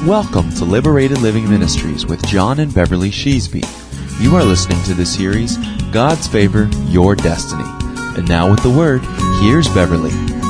Welcome to Liberated Living Ministries with John and Beverly Sheasby. You are listening to the series, God's Favor, Your Destiny. And now with the Word, here's Beverly.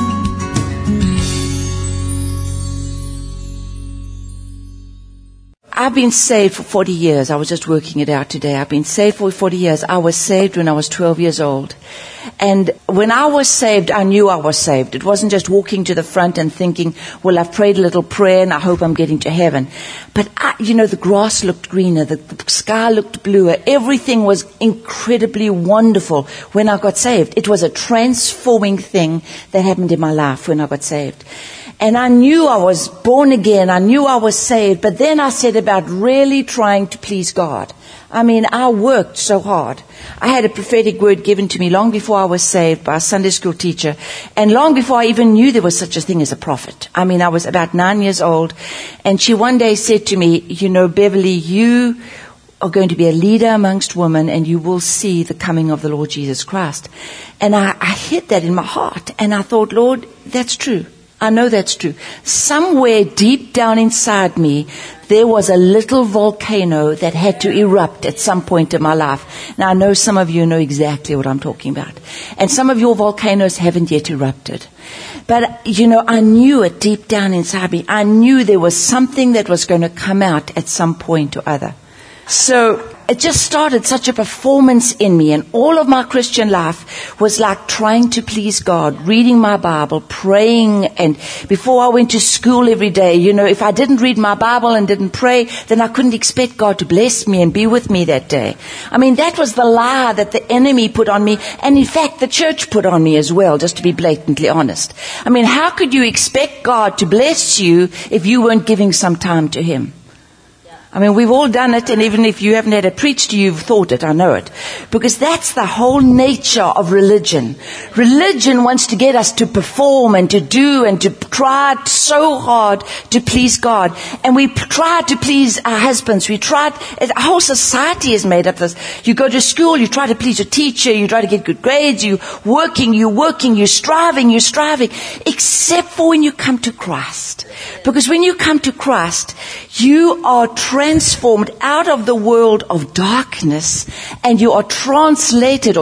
I've been saved for 40 years. I was just working it out today. I've been saved for 40 years. I was saved when I was 12 years old. And when I was saved, I knew I was saved. It wasn't just walking to the front and thinking, well, I've prayed a little prayer and I hope I'm getting to heaven. But, the grass looked greener, the sky looked bluer. Everything was incredibly wonderful when I got saved. It was a transforming thing that happened in my life when I got saved. And I knew I was born again. I knew I was saved. But then I set about really trying to please God. I worked so hard. I had a prophetic word given to me long before I was saved by a Sunday school teacher. And long before I even knew there was such a thing as a prophet. I was about 9 years old. And she one day said to me, Beverly, you are going to be a leader amongst women and you will see the coming of the Lord Jesus Christ. And I hid that in my heart. And I thought, Lord, that's true. I know that's true. Somewhere deep down inside me, there was a little volcano that had to erupt at some point in my life. Now, I know some of you know exactly what I'm talking about. And some of your volcanoes haven't yet erupted. But, I knew it deep down inside me. I knew there was something that was going to come out at some point or other. So it just started such a performance in me, and all of my Christian life was like trying to please God, reading my Bible, praying, and before I went to school every day, if I didn't read my Bible and didn't pray, then I couldn't expect God to bless me and be with me that day. That was the lie that the enemy put on me, and in fact the church put on me as well, just to be blatantly honest. How could you expect God to bless you if you weren't giving some time to Him? We've all done it, and even if you haven't had it preached to you, you've thought it, I know it. Because that's the whole nature of religion. Religion wants to get us to perform and to do and to try so hard to please God. And we try to please our husbands. Our whole society is made up of this. You go to school, you try to please your teacher, you try to get good grades, you're working, you're striving, except for when you come to Christ. Because when you come to Christ, you are transformed out of the world of darkness and you are translated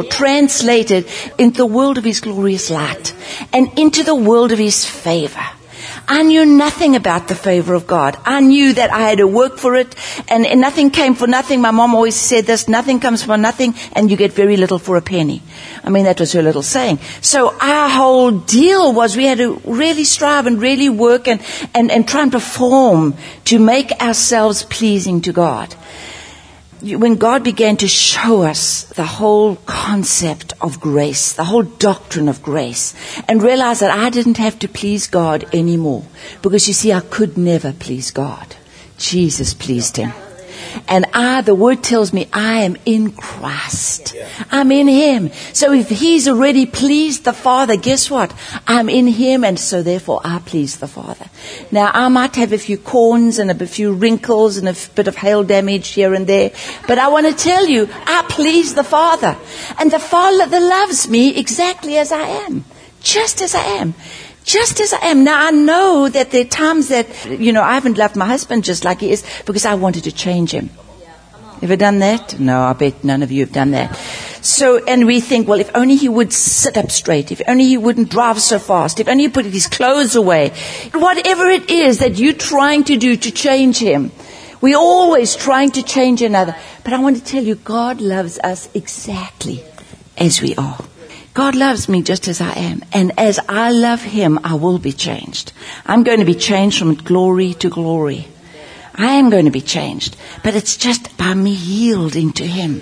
into the world of His glorious light and into the world of His favor. I knew nothing about the favor of God. I knew that I had to work for it, and nothing came for nothing. My mom always said this, nothing comes for nothing, and you get very little for a penny. That was her little saying. So our whole deal was we had to really strive and really work and try and perform to make ourselves pleasing to God. When God began to show us the whole concept of grace, the whole doctrine of grace, and realized that I didn't have to please God anymore. Because you see, I could never please God. Jesus pleased Him. And the Word tells me I am in Christ. I'm in Him. So if He's already pleased the Father, guess what? I'm in Him, and so therefore I please the Father. Now, I might have a few corns and a few wrinkles and a bit of hail damage here and there, but I want to tell you, I please the Father. And the Father loves me exactly as I am. Just as I am. Just as I am. Now, I know that there are times that, I haven't loved my husband just like he is because I wanted to change him. Ever done that? No, I bet none of you have done that. So, and we think, well, if only he would sit up straight, if only he wouldn't drive so fast, if only he put his clothes away. Whatever it is that you're trying to do to change him, we're always trying to change another. But I want to tell you, God loves us exactly as we are. God loves me just as I am. And as I love Him, I will be changed. I'm going to be changed from glory to glory. I am going to be changed. But it's just by me yielding to Him.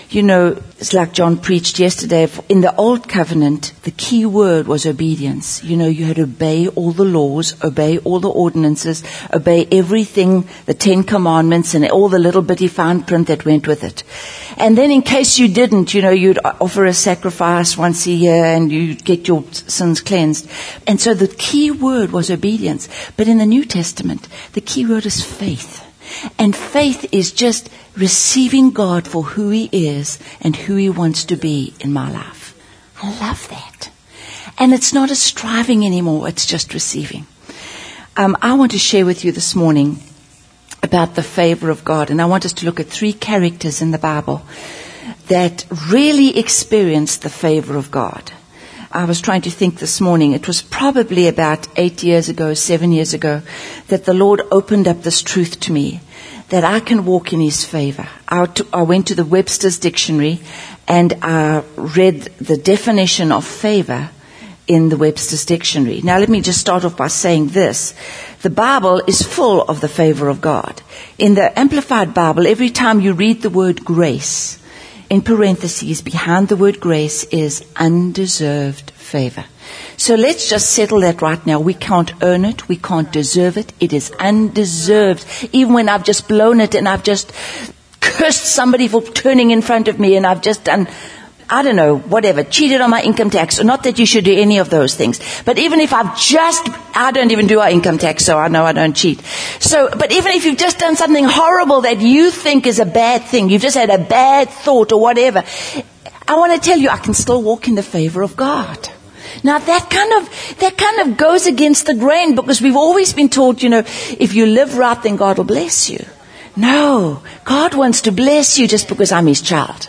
It's like John preached yesterday. In the Old Covenant, the key word was obedience. You had to obey all the laws, obey all the ordinances, obey everything, the 10 Commandments and all the little bitty fine print that went with it. And then in case you didn't, you'd offer a sacrifice once a year and you'd get your sins cleansed. And so the key word was obedience. But in the New Testament, the key word is faith. And faith is just receiving God for who He is and who He wants to be in my life. I love that. And it's not a striving anymore, it's just receiving. I want to share with you this morning about the favor of God. And I want us to look at 3 characters in the Bible that really experienced the favor of God. I was trying to think this morning. It was probably about 8 years ago, 7 years ago, that the Lord opened up this truth to me, that I can walk in His favor. I went to the Webster's Dictionary and I read the definition of favor in the Webster's Dictionary. Now let me just start off by saying this. The Bible is full of the favor of God. In the Amplified Bible, every time you read the word grace, in parentheses behind the word grace is undeserved favor. So let's just settle that right now. We can't earn it. We can't deserve it. It is undeserved. Even when I've just blown it and I've just cursed somebody for turning in front of me and I've just done, I don't know, whatever, cheated on my income tax. Not that you should do any of those things. But even if I don't even do our income tax, so I know I don't cheat. But even if you've just done something horrible that you think is a bad thing, you've just had a bad thought or whatever, I want to tell you, I can still walk in the favor of God. Now that kind of goes against the grain, because we've always been taught, if you live right, then God will bless you. No, God wants to bless you just because I'm His child.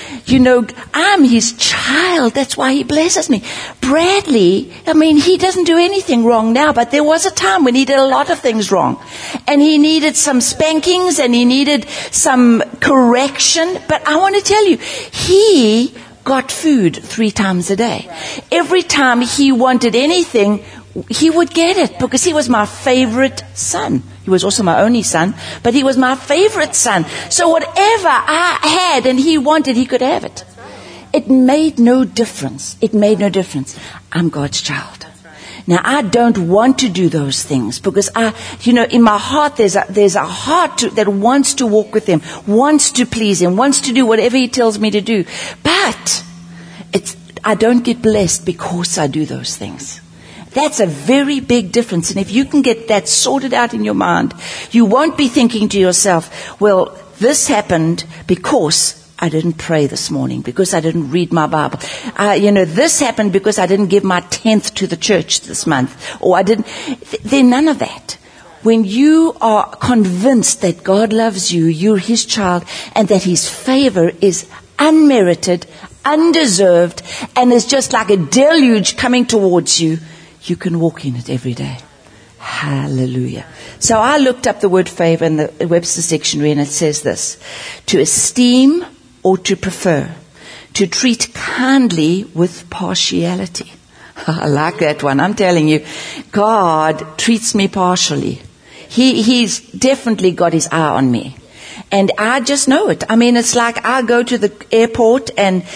I'm His child. That's why He blesses me. Bradley, he doesn't do anything wrong now, but there was a time when he did a lot of things wrong. And he needed some spankings and he needed some correction. But I want to tell you, he got food 3 times a day. Every time he wanted anything, he would get it, because he was my favorite son. He was also my only son, but he was my favorite son. So whatever I had and he wanted, he could have it. It made no difference. It made no difference. I'm God's child. Now, I don't want to do those things, because in my heart, there's a heart that wants to walk with Him, wants to please Him, wants to do whatever He tells me to do. But I don't get blessed because I do those things. That's a very big difference. And if you can get that sorted out in your mind, you won't be thinking to yourself, well, this happened because I didn't pray this morning, because I didn't read my Bible. This happened because I didn't give my 10th to the church this month, or I didn't. There's none of that. When you are convinced that God loves you, you're His child, and that His favor is unmerited, undeserved, and is just like a deluge coming towards you, you can walk in it every day. Hallelujah. So I looked up the word favor in the Webster's Dictionary, and it says this: to esteem or to prefer, to treat kindly with partiality. I like that one. I'm telling you, God treats me partially. He's definitely got His eye on me. And I just know it. It's like I go to the airport and,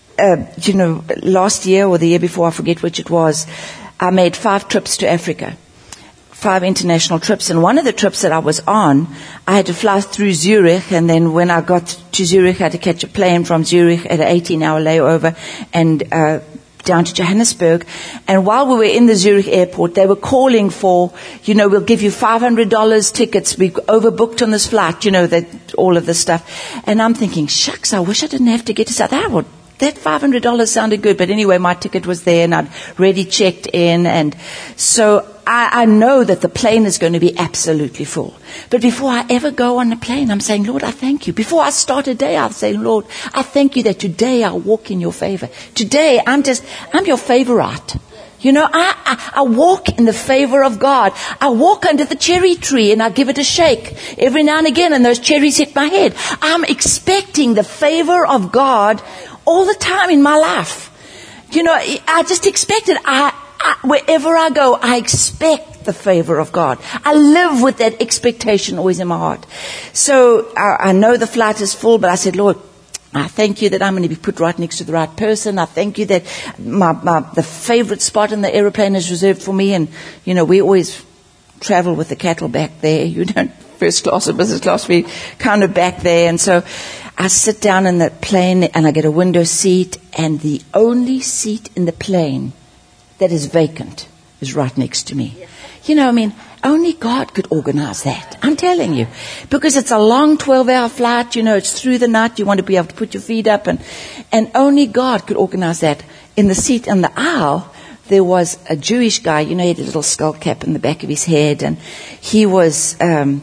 last year or the year before, I forget which it was, I made 5 trips to Africa, 5 international trips. And one of the trips that I was on, I had to fly through Zurich. And then when I got to Zurich, I had to catch a plane from Zurich at an 18-hour layover and down to Johannesburg. And while we were in the Zurich airport, they were calling for, we'll give you $500 tickets. We've overbooked on this flight, that all of this stuff. And I'm thinking, shucks, I wish I didn't have to get to South Africa. That $500 sounded good, but anyway, my ticket was there and I'd already checked in, and so I know that the plane is going to be absolutely full. But before I ever go on the plane, I'm saying, Lord, I thank you. Before I start a day, I'll say, Lord, I thank you that today I'll walk in your favor. Today, I'm your favorite. I walk in the favor of God. I walk under the cherry tree and I give it a shake every now and again, and those cherries hit my head. I'm expecting the favor of God all the time in my life. I just expect it. Wherever I go, I expect the favor of God. I live with that expectation always in my heart. So I know the flight is full, but I said, Lord, I thank you that I'm going to be put right next to the right person. I thank you that the favorite spot in the aeroplane is reserved for me. And, we always travel with the cattle back there. You don't first class or business class. We kind of back there. And so I sit down in the plane and I get a window seat, and the only seat in the plane that is vacant is right next to me. Only God could organize that. I'm telling you. Because it's a long 12-hour flight, it's through the night. You want to be able to put your feet up, and only God could organize that. In the seat in the aisle, there was a Jewish guy, he had a little skull cap in the back of his head, and he was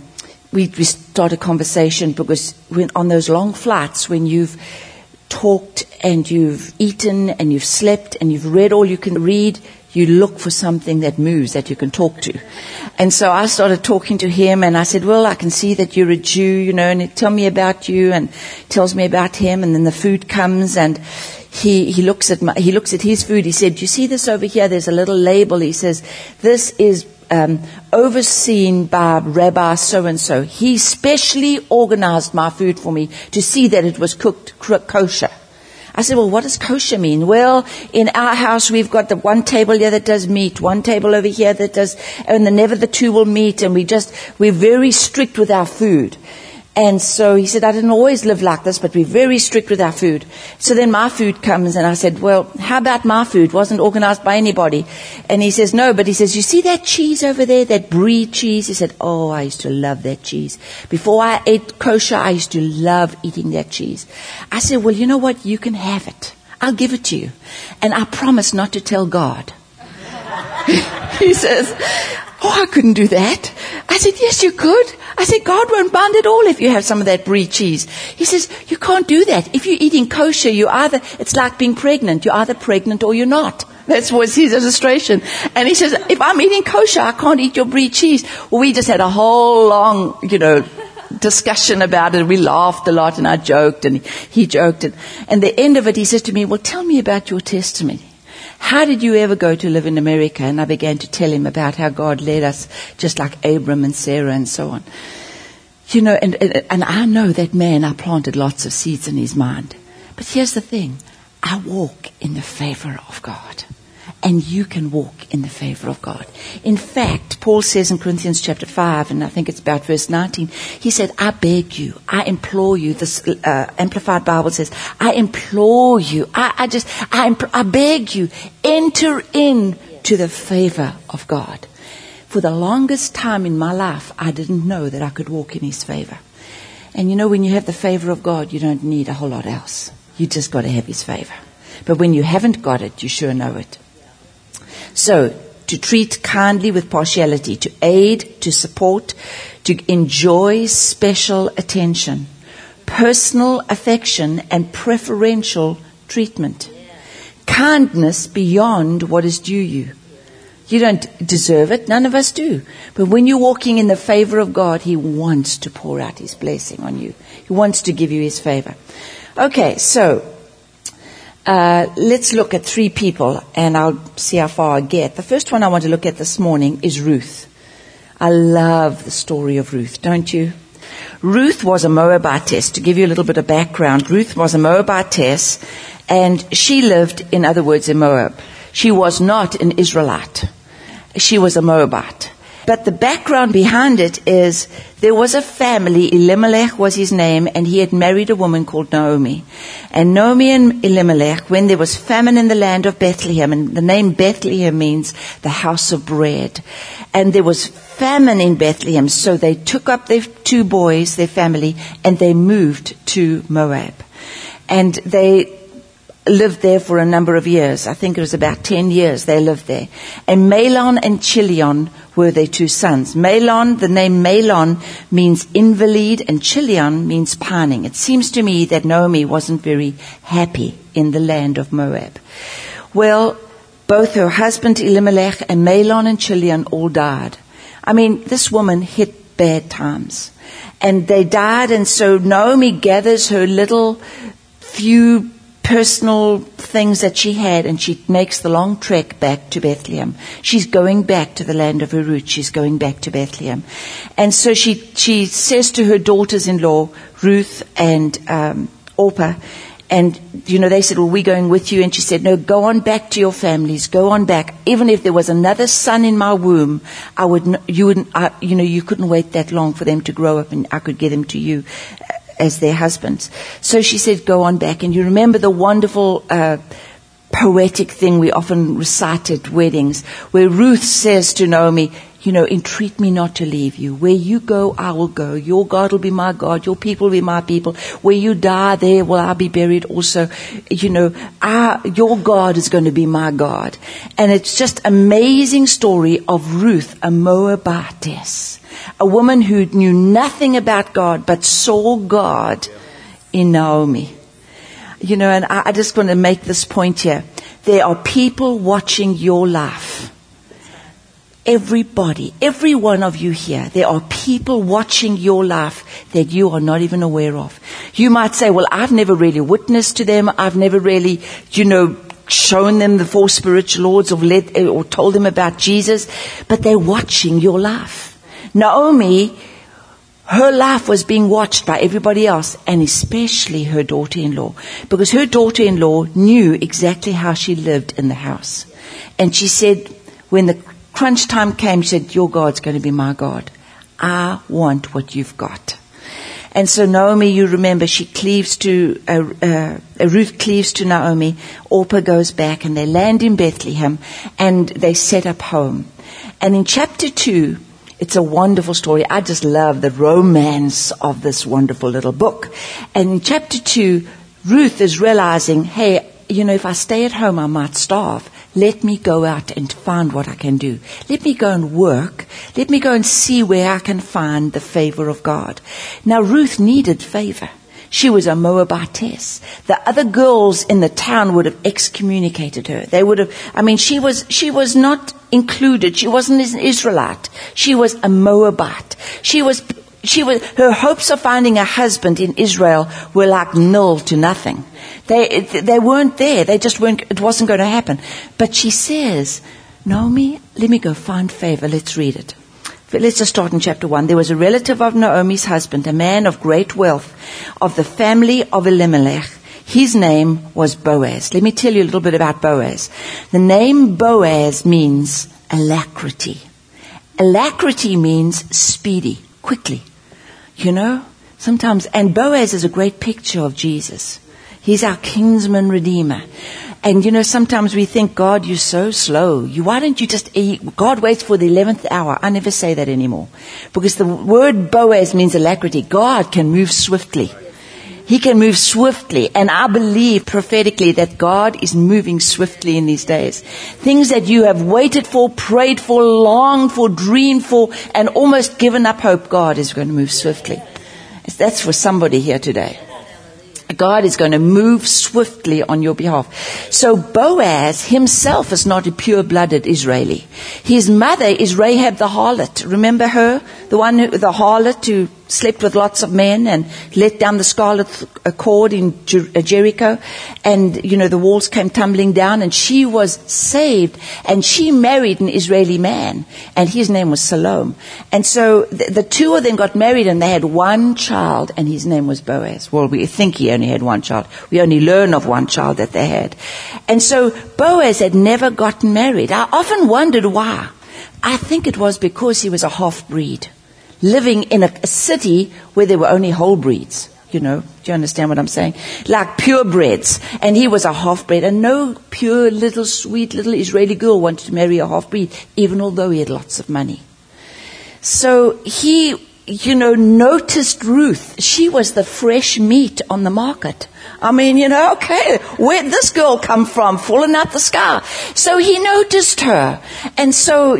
we start a conversation, because on those long flights, when you've talked and you've eaten and you've slept and you've read all you can read, you look for something that moves, that you can talk to. And so I started talking to him, and I said, well, I can see that you're a Jew, and tell me about you, and tells me about him. And then the food comes, and he looks at his food. He said, you see this over here? There's a little label. He says, this is overseen by Rabbi so-and-so. He specially organized my food for me to see that it was cooked kosher. I said, well, what does kosher mean? Well, in our house, we've got the one table here that does meat, one table over here that does, and never the two will meet, and we're very strict with our food. And so he said, I didn't always live like this, but we're very strict with our food. So then my food comes, and I said, well, how about my food? Wasn't organized by anybody. And he says, no, but he says, you see that cheese over there, that brie cheese? He said, oh, I used to love that cheese. Before I ate kosher, I used to love eating that cheese. I said, well, you know what? You can have it. I'll give it to you. And I promise not to tell God. He says, oh, I couldn't do that. I said, yes, you could. I said, God won't mind at all if you have some of that brie cheese. He says, you can't do that. If you're eating kosher, it's like being pregnant. You're either pregnant or you're not. That was his illustration. And he says, if I'm eating kosher, I can't eat your brie cheese. Well, we just had a whole long, discussion about it. We laughed a lot, and I joked, and he joked. And the end of it, he says to me, well, tell me about your testimony. How did you ever go to live in America? And I began to tell him about how God led us, just like Abram and Sarah and so on. And I know that man, I planted lots of seeds in his mind. But here's the thing. I walk in the favor of God. And you can walk in the favor of God. In fact, Paul says in Corinthians chapter 5, and I think it's about verse 19, he said, I beg you, I implore you. This Amplified Bible says, I implore you, I beg you, enter into the favor of God. For the longest time in my life, I didn't know that I could walk in his favor. And when you have the favor of God, you don't need a whole lot else. You just got to have his favor. But when you haven't got it, you sure know it. So, to treat kindly with partiality, to aid, to support, to enjoy special attention, personal affection, and preferential treatment. Kindness beyond what is due you. You don't deserve it. None of us do. But when you're walking in the favor of God, he wants to pour out his blessing on you. He wants to give you his favor. Okay, so let's look at 3 people, and I'll see how far I get. The first one I want to look at this morning is Ruth. I love the story of Ruth, don't you? Ruth was a Moabitess. To give you a little bit of background, Ruth was a Moabitess, and she lived, in other words, in Moab. She was not an Israelite. She was a Moabite. But the background behind it is there was a family, Elimelech was his name, and he had married a woman called Naomi. And Naomi and Elimelech, when there was famine in the land of Bethlehem, and the name Bethlehem means the house of bread, and there was famine in Bethlehem, so they took up their 2 boys, their family, and they moved to Moab. And they lived there for a number of years. I think it was about 10 years they lived there. And Mahlon and Chilion were their 2 sons. Mahlon, the name Mahlon means invalid, and Chilion means pining. It seems to me that Naomi wasn't very happy in the land of Moab. Well, both her husband Elimelech and Mahlon and Chilion all died. I mean, this woman hit bad times. And they died, and so Naomi gathers her little few personal things that she had, and she makes the long trek back to Bethlehem. She's going back to the land of her roots. She's going back to Bethlehem. And so she says to her daughters-in-law, Ruth and Orpah, and, they said, well, we're going with you. And she said, no, go on back to your families. Go on back. Even if there was another son in my womb, you couldn't wait that long for them to grow up, and I could give them to you as their husbands. So she said, go on back. And you remember the wonderful poetic thing we often recite at weddings, where Ruth says to Naomi, entreat me not to leave you. Where you go, I will go. Your God will be my God. Your people will be my people. Where you die, there will I be buried also. Your God is going to be my God. And it's just amazing story of Ruth, a Moabitess, a woman who knew nothing about God but saw God in Naomi. And I just want to make this point here. There are people watching your life. Everybody, every one of you here, there are people watching your life that you are not even aware of. You might say, well, I've never really witnessed to them. I've never really, shown them the 4 spiritual laws or told them about Jesus. But they're watching your life. Naomi, her life was being watched by everybody else, and especially her daughter-in-law, because her daughter-in-law knew exactly how she lived in the house. And she said, when the crunch time came, she said, your God's going to be my God. I want what you've got. And so Naomi, you remember, she cleaves to, Ruth cleaves to Naomi. Orpah goes back, and they land in Bethlehem, and they set up home. And in chapter 2, it's a wonderful story. I just love the romance of this wonderful little book. And in chapter 2, Ruth is realizing, hey, if I stay at home, I might starve. Let me go out and find what I can do. Let me go and work. Let me go and see where I can find the favor of God. Now, Ruth needed favor. She was a Moabitess. The other girls in the town would have excommunicated her. They would have, she was not included. She wasn't an Israelite. She was a Moabite. Her hopes of finding a husband in Israel were like nil to nothing. They weren't there. They just weren't, it wasn't going to happen. But she says, Naomi, let me go find favor. Let's read it. Let's just start in chapter 1. There was a relative of Naomi's husband, a man of great wealth, of the family of Elimelech. His name was Boaz. Let me tell you a little bit about Boaz. The name Boaz means alacrity. Alacrity means speedy, quickly. Sometimes, and Boaz is a great picture of Jesus. He's our kinsman redeemer. And sometimes we think, God, you're so slow. Why don't you just eat? God waits for the 11th hour. I never say that anymore. Because the word Boaz means alacrity. God can move swiftly. He can move swiftly. And I believe prophetically that God is moving swiftly in these days. Things that you have waited for, prayed for, longed for, dreamed for, and almost given up hope, God is going to move swiftly. That's for somebody here today. God is going to move swiftly on your behalf. So Boaz himself is not a pure-blooded Israeli. His mother is Rahab the harlot. Remember her? The harlot who slept with lots of men and let down the scarlet cord in Jericho. And, the walls came tumbling down, and she was saved. And she married an Israeli man, and his name was Salome. And so the two of them got married, and they had one child, and his name was Boaz. Well, we think he only had one child. We only learn of one child that they had. And so Boaz had never gotten married. I often wondered why. I think it was because he was a half-breed, living in a city where there were only whole breeds. Do you understand what I'm saying? Like purebreds. And he was a half-breed. And no pure little sweet little Israeli girl wanted to marry a half-breed, even although he had lots of money. So he, noticed Ruth. She was the fresh meat on the market. Okay, where'd this girl come from? Falling out the sky. So he noticed her. And so,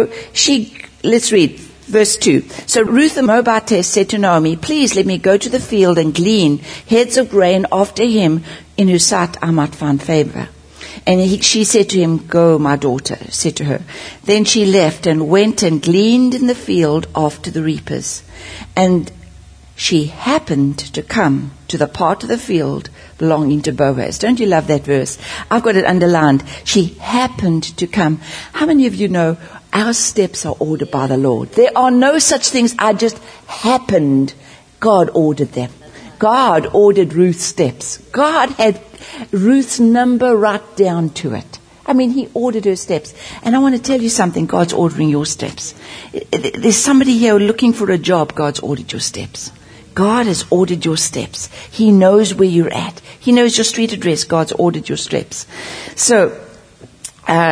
let's read verse 2. So Ruth the Moabitess said to Naomi, please let me go to the field and glean heads of grain after him, in whose sight I might find favor. And she said to him, go, my daughter, said to her. Then she left and went and gleaned in the field after the reapers. And she happened to come to the part of the field belonging to Boaz. Don't you love that verse? I've got it underlined. She happened to come. How many of you know our steps are ordered by the Lord? There are no such things. I just happened. God ordered them. God ordered Ruth's steps. God had Ruth's number right down to it. He ordered her steps. And I want to tell you something. God's ordering your steps. There's somebody here looking for a job. God's ordered your steps. God has ordered your steps. He knows where you're at. He knows your street address. God's ordered your steps. So,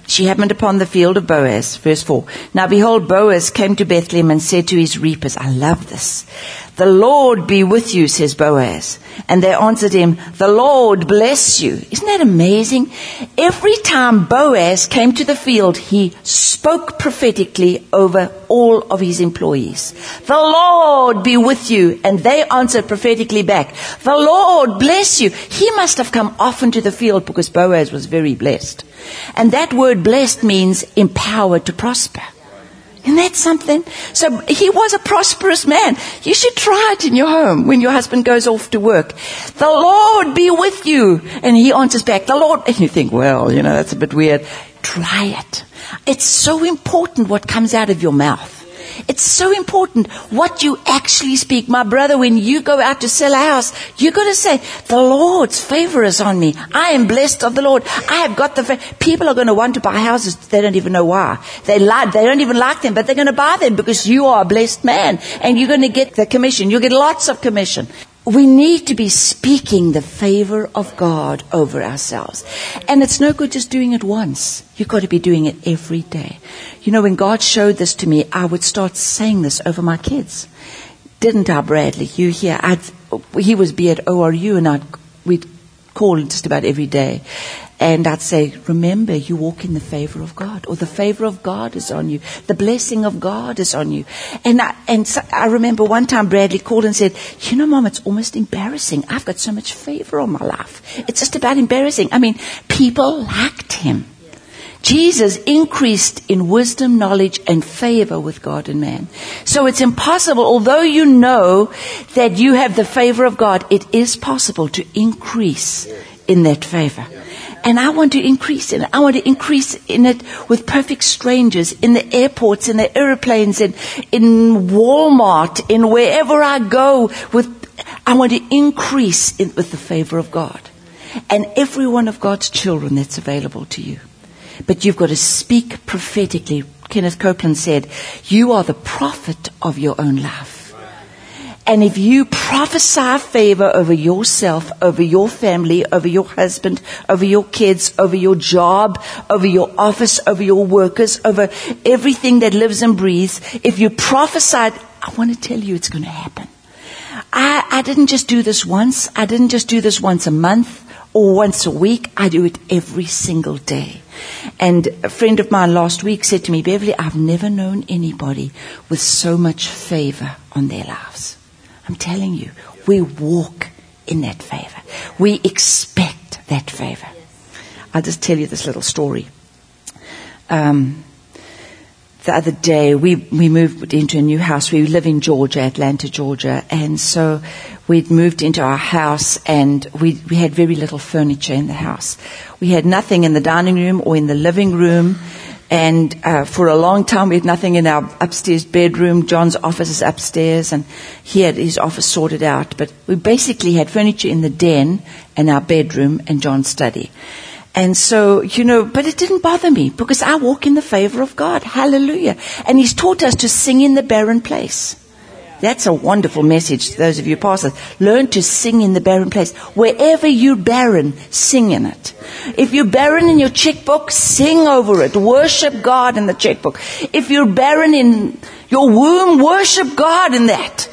she happened upon the field of Boaz. Verse 4. Now behold, Boaz came to Bethlehem and said to his reapers, I love this. The Lord be with you, says Boaz. And they answered him, the Lord bless you. Isn't that amazing? Every time Boaz came to the field, he spoke prophetically over all of his employees. The Lord be with you. And they answered prophetically back, the Lord bless you. He must have come often to the field because Boaz was very blessed. And that word blessed means empowered to prosper. Isn't that something? So he was a prosperous man. You should try it in your home when your husband goes off to work. The Lord be with you. And he answers back, the Lord. And you think, well, that's a bit weird. Try it. It's so important what comes out of your mouth. It's so important what you actually speak. My brother, when you go out to sell a house, you got to say, the Lord's favor is on me. I am blessed of the Lord. I have got the favor. People are going to want to buy houses. They don't even know why. They don't even like them, but they're going to buy them because you are a blessed man and you're going to get the commission. You'll get lots of commission. We need to be speaking the favor of God over ourselves. And it's no good just doing it once. You've got to be doing it every day. When God showed this to me, I would start saying this over my kids. Didn't I, Bradley? You here? He was be at ORU and we'd call just about every day. And I'd say, remember, you walk in the favor of God, or the favor of God is on you. The blessing of God is on you. And so I remember one time Bradley called and said, Mom, it's almost embarrassing. I've got so much favor on my life. It's just about embarrassing. People liked him. Jesus increased in wisdom, knowledge, and favor with God and man. So it's impossible, although you know that you have the favor of God, it is possible to increase in that favor. And I want to increase in it. I want to increase in it with perfect strangers, in the airports, in the airplanes, in Walmart, in wherever I go. I want to increase with the favor of God. And every one of God's children that's available to you. But you've got to speak prophetically. Kenneth Copeland said, you are the prophet of your own life. And if you prophesy favor over yourself, over your family, over your husband, over your kids, over your job, over your office, over your workers, over everything that lives and breathes, if you prophesy, I want to tell you it's going to happen. I didn't just do this once. I didn't just do this once a month or once a week. I do it every single day. And a friend of mine last week said to me, Beverly, I've never known anybody with so much favor on their lives. I'm telling you, we walk in that favor. We expect that favor. I'll just tell you this little story. The other day, we moved into a new house. We live in Georgia, Atlanta, Georgia. And so we'd moved into our house and we had very little furniture in the house. We had nothing in the dining room or in the living room. And for a long time, we had nothing in our upstairs bedroom. John's office is upstairs, and he had his office sorted out. But we basically had furniture in the den and our bedroom and John's study. And so, but it didn't bother me because I walk in the favor of God. Hallelujah. And He's taught us to sing in the barren place. That's a wonderful message to those of you pastors. Learn to sing in the barren place. Wherever you're barren, sing in it. If you're barren in your checkbook, sing over it. Worship God in the checkbook. If you're barren in your womb, worship God in that.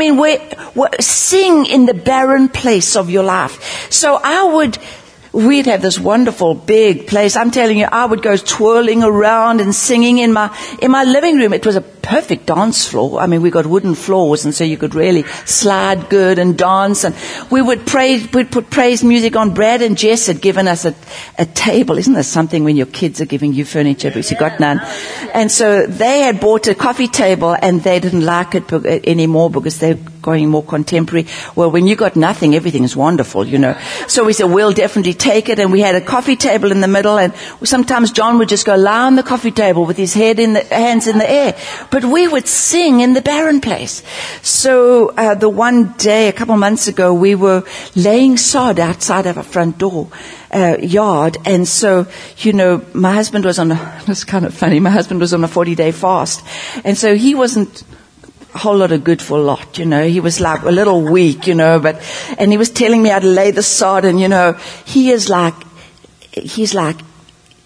Sing in the barren place of your life. So we'd have this wonderful big place. I'm telling you, I would go twirling around and singing in my living room. It was a perfect dance floor. We got wooden floors, and so you could really slide good and dance. And we'd put praise music on. Brad and Jess had given us a table. Isn't this something when your kids are giving you furniture because you got none? And so they had bought a coffee table, and they didn't like it anymore because they're going more contemporary. Well, when you got nothing, everything is wonderful, So we said, we'll definitely take it. And we had a coffee table in the middle, and sometimes John would just go lie on the coffee table with his hands in the air. But we would sing in the barren place. So the one day, a couple of months ago, we were laying sod outside of our front door yard. And so, my husband was it's kind of funny, my husband was on a 40-day fast. And so he wasn't a whole lot of good for a lot, He was like a little weak, and he was telling me how to lay the sod, and, he's like,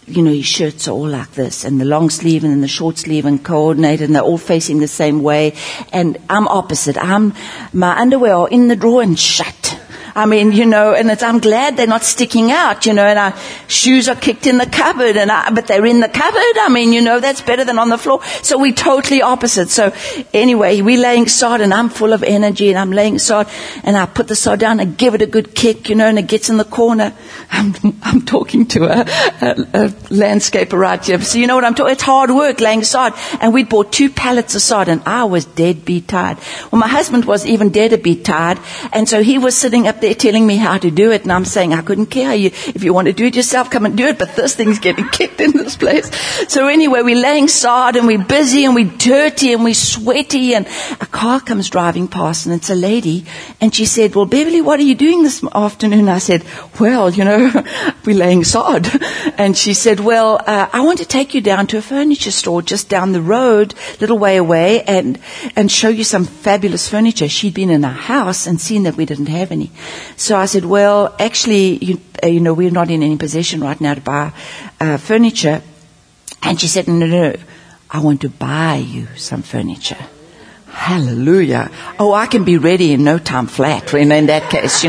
his shirts are all like this, and the long sleeve and then the short sleeve and coordinated, and they're all facing the same way. And I'm opposite. My underwear are in the drawer and shut. I mean, and I'm glad they're not sticking out, and our shoes are kicked in the cupboard, but they're in the cupboard. I mean, that's better than on the floor. So we're totally opposite. So anyway, we're laying sod, and I'm full of energy, and I'm laying sod, and I put the sod down and give it a good kick, and it gets in the corner. I'm talking to a landscaper right here. So you know what I'm talking? It's hard work laying sod. And we'd bought 2 pallets of sod, and I was deadbeat tired. Well, my husband was even deadbeat tired, and so he was sitting up there telling me how to do it, and I'm saying, I couldn't care. If you want to do it yourself, come and do it, but this thing's getting kicked in this place. So anyway, we're laying sod, and we're busy, and we're dirty, and we're sweaty, and a car comes driving past, and it's a lady, and she said, well, Beverly, what are you doing this afternoon? I said, well, we're laying sod. And she said, well, I want to take you down to a furniture store just down the road, little way away, and show you some fabulous furniture. She'd been in our house and seen that we didn't have any. So I said, well, actually, we're not in any position right now to buy furniture. And she said, no, I want to buy you some furniture. Hallelujah. Oh, I can be ready in no time flat, in that case,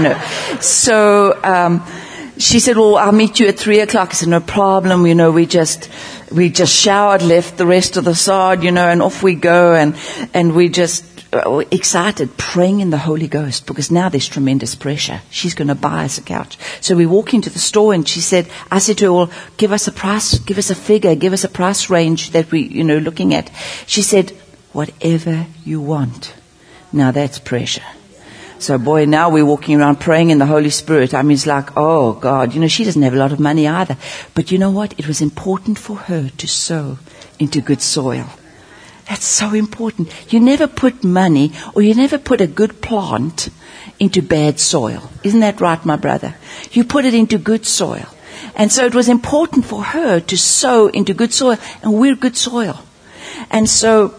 So, she said, well, I'll meet you at 3:00. I said, no problem. We just showered, left the rest of the sod, and off we go. And we just excited, praying in the Holy Ghost, because now there's tremendous pressure. She's going to buy us a couch. So we walk into the store, and I said to her, well, give us a price, give us a figure, give us a price range that we, looking at. She said, whatever you want. Now that's pressure. So boy, now we're walking around praying in the Holy Spirit. I mean, it's like, oh God, she doesn't have a lot of money either. But you know what? It was important for her to sow into good soil. That's so important. You never put money, or you never put a good plant into bad soil. Isn't that right, my brother? You put it into good soil. And so it was important for her to sow into good soil, and we're good soil. And so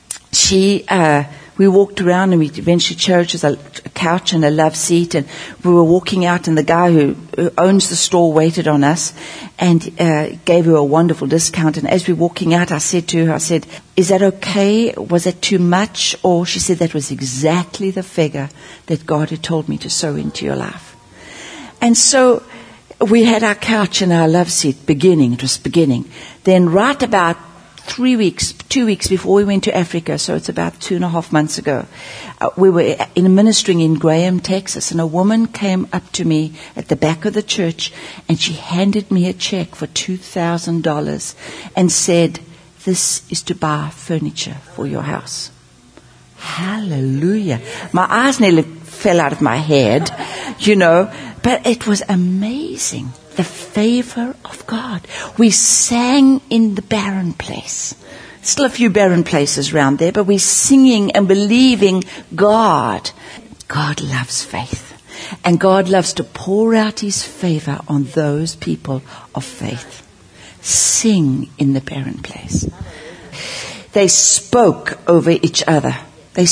we walked around, and we eventually chose a couch and a love seat, and we were walking out, and the guy who owns the store waited on us and gave her a wonderful discount. And as we were walking out, I said to her, is that okay? Was it too much? Or she said, that was exactly the figure that God had told me to sow into your life. And so we had our couch and our love seat it was beginning. Then right about 2 weeks before we went to Africa, so it's about 2.5 months ago, we were ministering in Graham, Texas, and a woman came up to me at the back of the church, and she handed me a check for $2,000 and said, this is to buy furniture for your house. Hallelujah. My eyes nearly fell out of my head, but it was amazing. The favor of God. We sang in the barren place. Still a few barren places around there, but we're singing and believing God. God loves faith. And God loves to pour out His favor on those people of faith. Sing in the barren place. They spoke over each other. They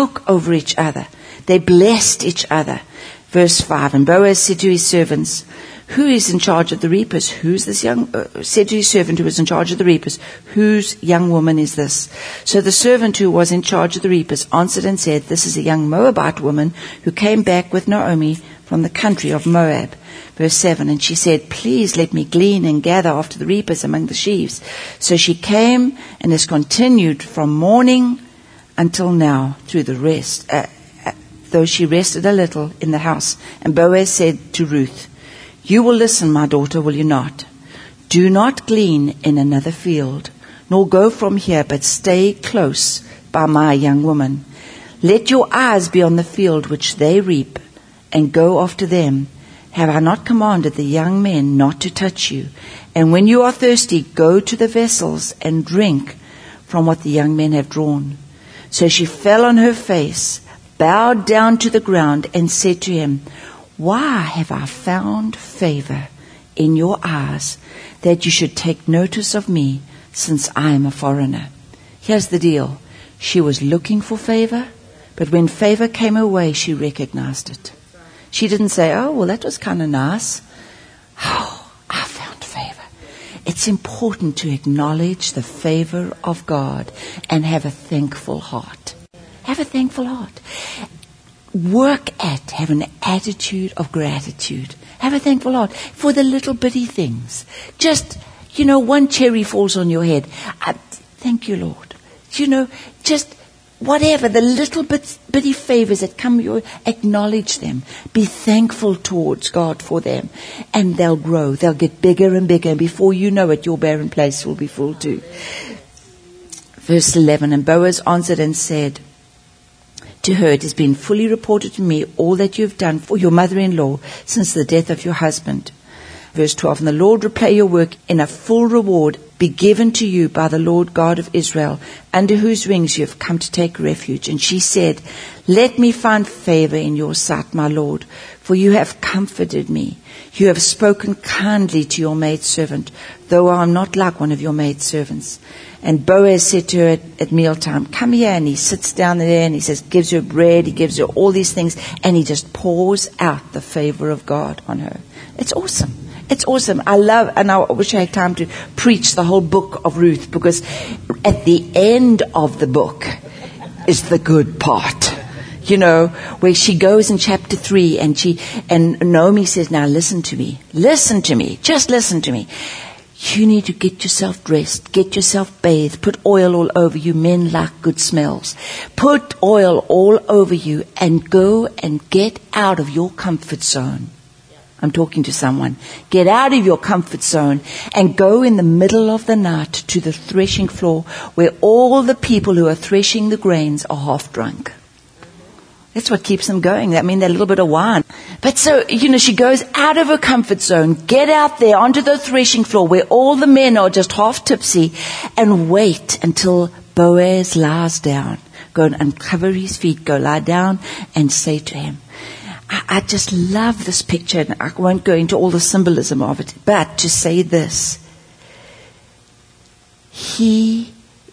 blessed each other. Verse 5, and Boaz said to his servants, who is in charge of the reapers? Who's this said to his servant who was in charge of the reapers, whose young woman is this? So the servant who was in charge of the reapers answered and said, this is a young Moabite woman who came back with Naomi from the country of Moab. Verse 7, and she said, please let me glean and gather after the reapers among the sheaves. So she came and has continued from morning until now through the rest, though she rested a little in the house. And Boaz said to Ruth, you will listen, my daughter, will you not? Do not glean in another field, nor go from here, but stay close by my young woman. Let your eyes be on the field which they reap, and go after them. Have I not commanded the young men not to touch you? And when you are thirsty, go to the vessels and drink from what the young men have drawn. So she fell on her face, bowed down to the ground, and said to him, why have I found favor in your eyes that you should take notice of me, since I am a foreigner? Here's the deal. She was looking for favor, but when favor came her way, she recognized it. She didn't say, oh, well, that was kind of nice. Oh, I found favor. It's important to acknowledge the favor of God and have a thankful heart. Have a thankful heart. Work at, have an attitude of gratitude. Have a thankful heart for the little bitty things. Just, one cherry falls on your head. Thank you, Lord. Just whatever, the little bitty favors that come your, acknowledge them. Be thankful towards God for them. And they'll grow. They'll get bigger and bigger. And before you know it, your barren place will be full too. Verse 11, and Boaz answered and said to her, it has been fully reported to me all that you have done for your mother-in-law since the death of your husband. Verse 12, and the Lord repay your work in a full reward be given to you by the Lord God of Israel, under whose wings you have come to take refuge. And she said, let me find favor in your sight, my Lord, for you have comforted me. You have spoken kindly to your maidservant, though I am not like one of your maidservants. And Boaz said to her at mealtime, come here. And he sits down there and he says, gives her bread, he gives her all these things, and he just pours out the favor of God on her. It's awesome. It's awesome. I love, and I wish I had time to preach the whole book of Ruth, because at the end of the book is the good part. Where she goes in chapter 3 and Naomi says, now listen to me, just listen to me. You need to get yourself dressed, get yourself bathed, put oil all over you. Men like good smells. Put oil all over you and go and get out of your comfort zone. I'm talking to someone. Get out of your comfort zone and go in the middle of the night to the threshing floor where all the people who are threshing the grains are half drunk. That's what keeps them going. I mean, that little bit of wine. But so, she goes out of her comfort zone, get out there onto the threshing floor where all the men are just half tipsy, and wait until Boaz lies down. Go and uncover his feet, go lie down and say to him, I just love this picture, and I won't go into all the symbolism of it, but to say this. She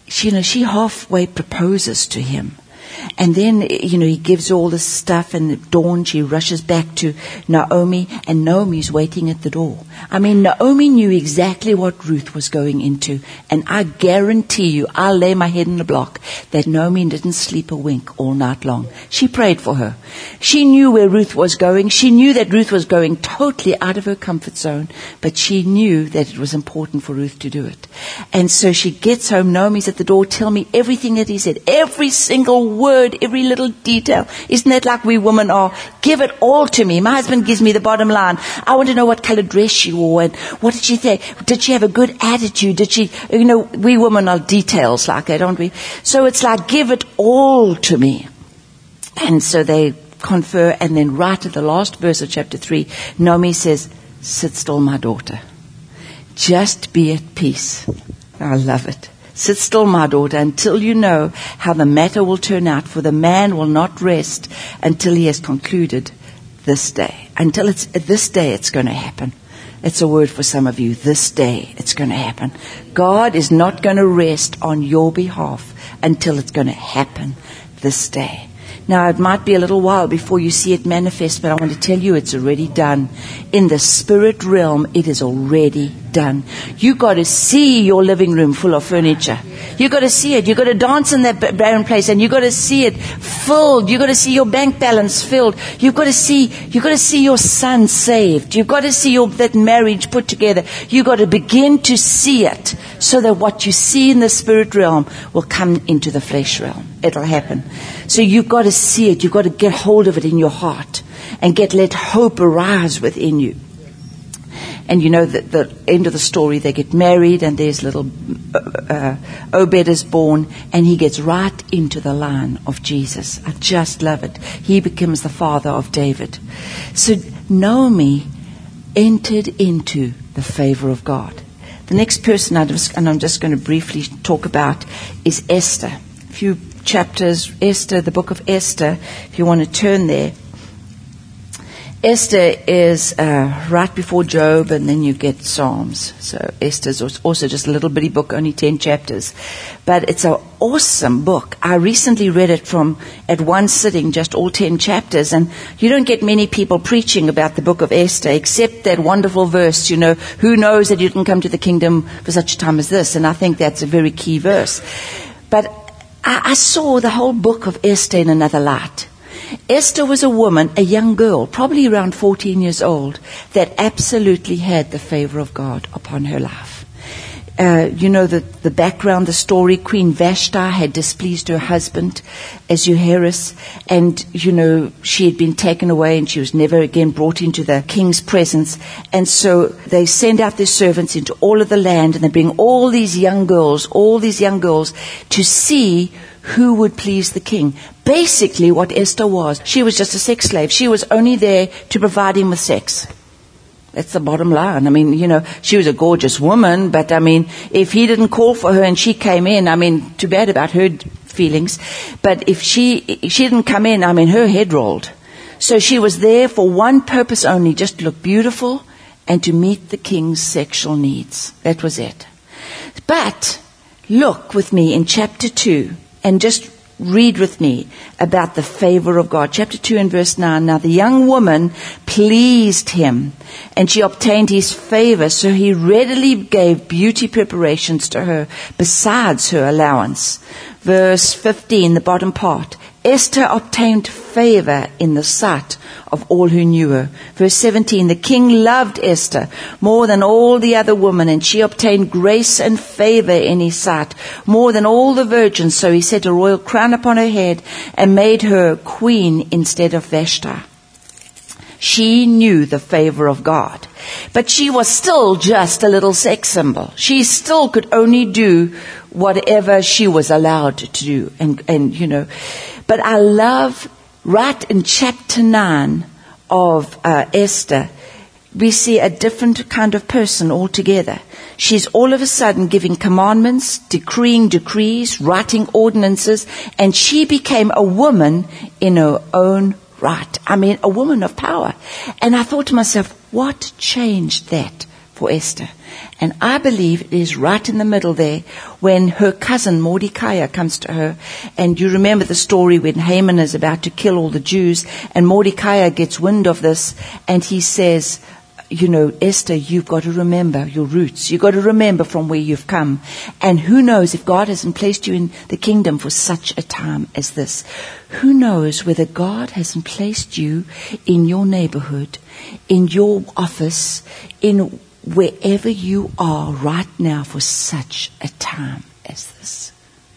halfway proposes to him. And then, he gives all this stuff, and at dawn she rushes back to Naomi, and Naomi's waiting at the door. I mean, Naomi knew exactly what Ruth was going into, and I guarantee you, I'll lay my head in the block, that Naomi didn't sleep a wink all night long. She prayed for her. She knew where Ruth was going. She knew that Ruth was going totally out of her comfort zone, but she knew that it was important for Ruth to do it. And so she gets home, Naomi's at the door, tell me everything that he said, every single word, every little detail. Isn't that like we women are? Give it all to me. My husband gives me the bottom line. I want to know what color dress she wore and what did she say? Did she have a good attitude? Did she, we women are details like that, aren't we? So it's like, give it all to me. And so they confer, and then right at the last verse of chapter 3, Naomi says, sit still, my daughter. Just be at peace. I love it. Sit still, my daughter, until you know how the matter will turn out, for the man will not rest until he has concluded this day. Until it's this day, it's going to happen. It's a word for some of you. This day, it's going to happen. God is not going to rest on your behalf until it's going to happen this day. Now, it might be a little while before you see it manifest, but I want to tell you it's already done. In the spirit realm, it is already done. You got to see your living room full of furniture. You got to see it. You got to dance in that barren place, and you got to see it filled. You got to see your bank balance filled. You got to see your son saved. You've got to see that marriage put together. You got to begin to see it, so that what you see in the spirit realm will come into the flesh realm. It'll happen. So you've got to see it. You've got to get hold of it in your heart and let hope arise within you. And the end of the story, they get married, and there's little Obed is born, and he gets right into the line of Jesus. I just love it. He becomes the father of David. So Naomi entered into the favor of God. The next person I'm just going to briefly talk about is Esther. A few chapters, Esther, the book of Esther, if you want to turn there. Esther is right before Job, and then you get Psalms. So Esther's also just a little bitty book, only 10 chapters. But it's an awesome book. I recently read it at one sitting, just all 10 chapters. And you don't get many people preaching about the book of Esther, except that wonderful verse, who knows that you didn't come to the kingdom for such a time as this. And I think that's a very key verse. But I saw the whole book of Esther in another light. Esther was a woman, a young girl, probably around 14 years old, that absolutely had the favor of God upon her life. The background, the story, Queen Vashti had displeased her husband, Ahasuerus, and, she had been taken away and she was never again brought into the king's presence. And so they send out their servants into all of the land, and they bring all these young girls to see who would please the king. Basically what Esther was, she was just a sex slave. She was only there to provide him with sex. That's the bottom line. She was a gorgeous woman, but if he didn't call for her and she came in, too bad about her feelings. But if she didn't come in, her head rolled. So she was there for one purpose only, just to look beautiful and to meet the king's sexual needs. That was it. But look with me in chapter 2 and just read with me about the favor of God. Chapter 2 and verse 9. Now the young woman pleased him, and she obtained his favor, so he readily gave beauty preparations to her besides her allowance. Verse 15, the bottom part. Esther obtained favor in the sight of all who knew her. Verse 17, the king loved Esther more than all the other women, and she obtained grace and favor in his sight more than all the virgins. So he set a royal crown upon her head and made her queen instead of Vashti. She knew the favor of God, but she was still just a little sex symbol. She still could only do whatever she was allowed to do. But I love right in chapter 9 of Esther, we see a different kind of person altogether. She's all of a sudden giving commandments, decreeing decrees, writing ordinances, and she became a woman in her own right. A woman of power. And I thought to myself, what changed that for Esther? And I believe it is right in the middle there when her cousin Mordecai comes to her. And you remember the story when Haman is about to kill all the Jews, and Mordecai gets wind of this, and he says, Esther, you've got to remember your roots. You've got to remember from where you've come. And who knows if God hasn't placed you in the kingdom for such a time as this? Who knows whether God hasn't placed you in your neighborhood, in your office, in wherever you are right now for such a time as this.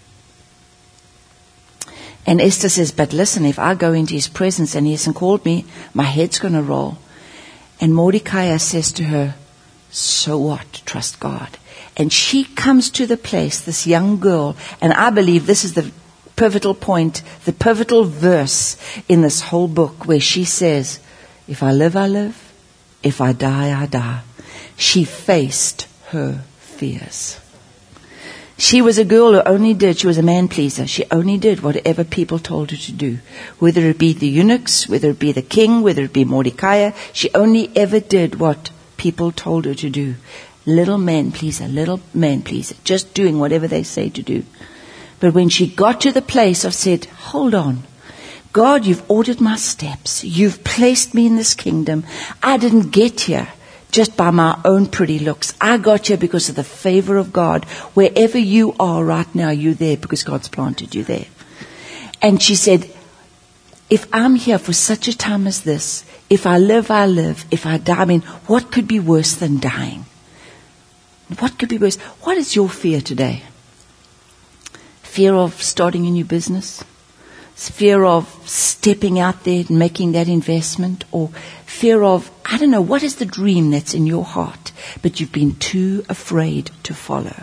And Esther says, but listen, if I go into his presence and he hasn't called me, my head's going to roll. And Mordecai says to her, so what? Trust God. And she comes to the place, this young girl, and I believe this is the pivotal point, the pivotal verse in this whole book where she says, if I live, I live. If I die, I die. She faced her fears. She was a girl who she was a man pleaser. She only did whatever people told her to do. Whether it be the eunuchs, whether it be the king, whether it be Mordecai, she only ever did what people told her to do. Little man pleaser, just doing whatever they say to do. But when she got to the place of said, hold on, God, you've ordered my steps. You've placed me in this kingdom. I didn't get here just by my own pretty looks. I got here because of the favor of God. Wherever you are right now, you're there because God's planted you there. And she said, if I'm here for such a time as this, if I live, I live. If I die, what could be worse than dying? What could be worse? What is your fear today? Fear of starting a new business? Fear of stepping out there and making that investment? Or fear of, I don't know, what is the dream that's in your heart, but you've been too afraid to follow?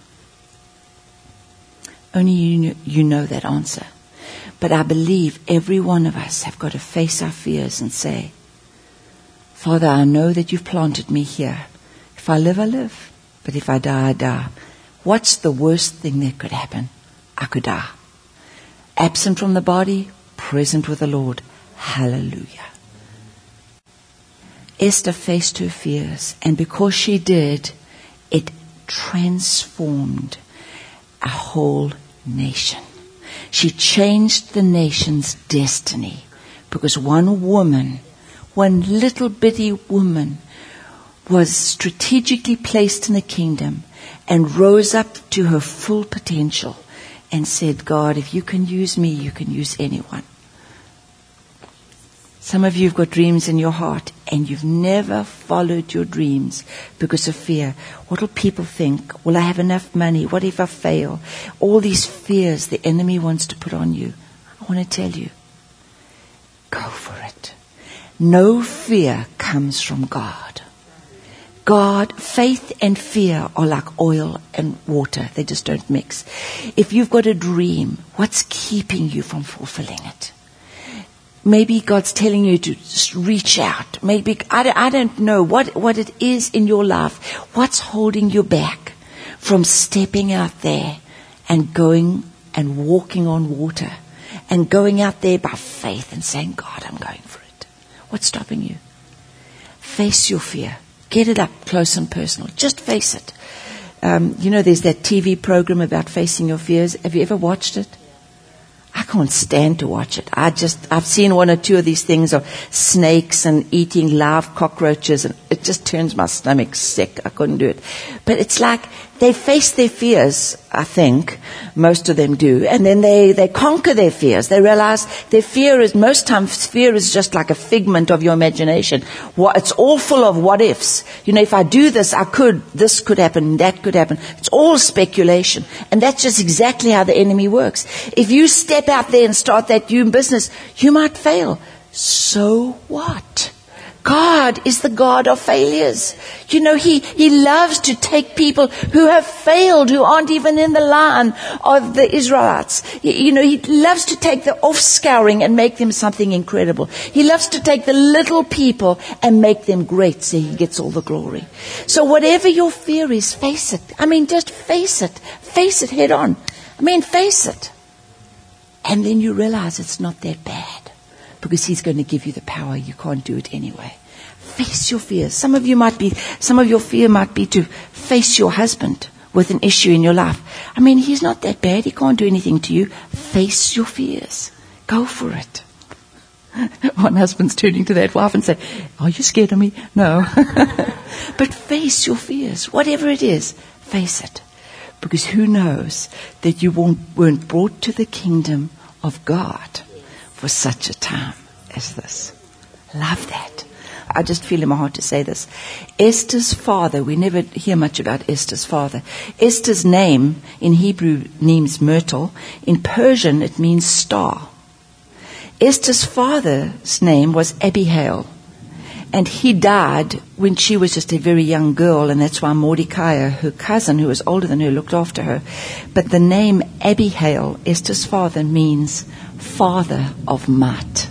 Only you know that answer. But I believe every one of us have got to face our fears and say, Father, I know that you've planted me here. If I live, I live. But if I die, I die. What's the worst thing that could happen? I could die. Absent from the body, present with the Lord. Hallelujah. Esther faced her fears, and because she did, it transformed a whole nation. She changed the nation's destiny because one woman, one little bitty woman, was strategically placed in the kingdom and rose up to her full potential and said, God, if you can use me, you can use anyone. Some of you have got dreams in your heart and you've never followed your dreams because of fear. What will people think? Will I have enough money? What if I fail? All these fears the enemy wants to put on you. I want to tell you, go for it. No fear comes from God. God, faith and fear are like oil and water. They just don't mix. If you've got a dream, what's keeping you from fulfilling it? Maybe God's telling you to just reach out. Maybe, I don't know what it is in your life. What's holding you back from stepping out there and going and walking on water and going out there by faith and saying, God, I'm going for it. What's stopping you? Face your fear. Get it up close and personal. Just face it. There's that TV program about facing your fears. Have you ever watched it? I can't stand to watch it. I've seen one or two of these things of snakes and eating live cockroaches, and it just turns my stomach sick. I couldn't do it. But it's like they face their fears, I think. Most of them do. And then they conquer their fears. They realize most times fear is just like a figment of your imagination. It's all full of what ifs. If I do this, this could happen, that could happen. It's all speculation. And that's just exactly how the enemy works. If you step out there and start that new business, you might fail. So what? God is the God of failures. He loves to take people who have failed, who aren't even in the line of the Israelites. He loves to take the offscouring and make them something incredible. He loves to take the little people and make them great so he gets all the glory. So whatever your fear is, face it. Just face it. Face it head on. Face it. And then you realize it's not that bad. Because he's going to give you the power. You can't do it anyway. Face your fears. Some of your fear might be to face your husband with an issue in your life. He's not that bad. He can't do anything to you. Face your fears. Go for it. One husband's turning to that wife and say, are you scared of me? No. But face your fears. Whatever it is, face it. Because who knows that you weren't brought to the kingdom of God for such a time as this. Love that. I just feel in my heart to say this. Esther's father, we never hear much about Esther's father. Esther's name in Hebrew means myrtle. In Persian, it means star. Esther's father's name was Abihail. And he died when she was just a very young girl, and that's why Mordecai, her cousin, who was older than her, looked after her. But the name Abihail, Esther's father, means father of might.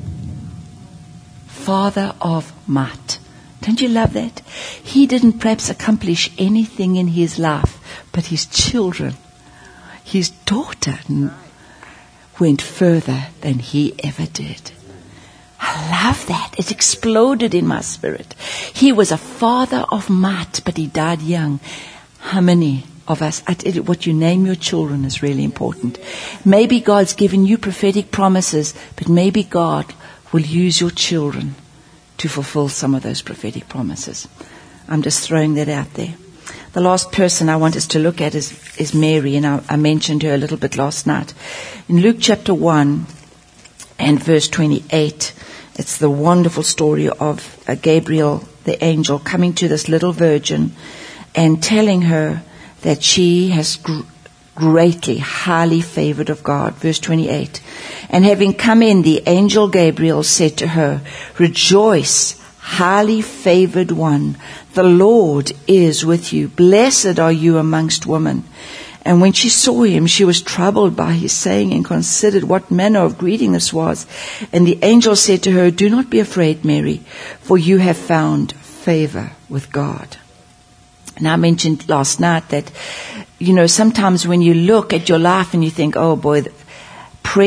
Father of might. Don't you love that? He didn't perhaps accomplish anything in his life, but his children, his daughter, went further than he ever did. I love that. It exploded in my spirit. He was a father of might, but he died young. How many of us, what you name your children is really important. Maybe God's given you prophetic promises, but maybe God will use your children to fulfill some of those prophetic promises. I'm just throwing that out there. The last person I want us to look at is Mary, and I mentioned her a little bit last night. In Luke chapter 1 and verse 28, it's the wonderful story of Gabriel, the angel, coming to this little virgin and telling her that she has greatly, highly favored of God. Verse 28. And having come in, the angel Gabriel said to her, rejoice, highly favored one. The Lord is with you. Blessed are you amongst women. And when she saw him, she was troubled by his saying and considered what manner of greeting this was. And the angel said to her, do not be afraid, Mary, for you have found favor with God. And I mentioned last night that, sometimes when you look at your life and you think, oh boy,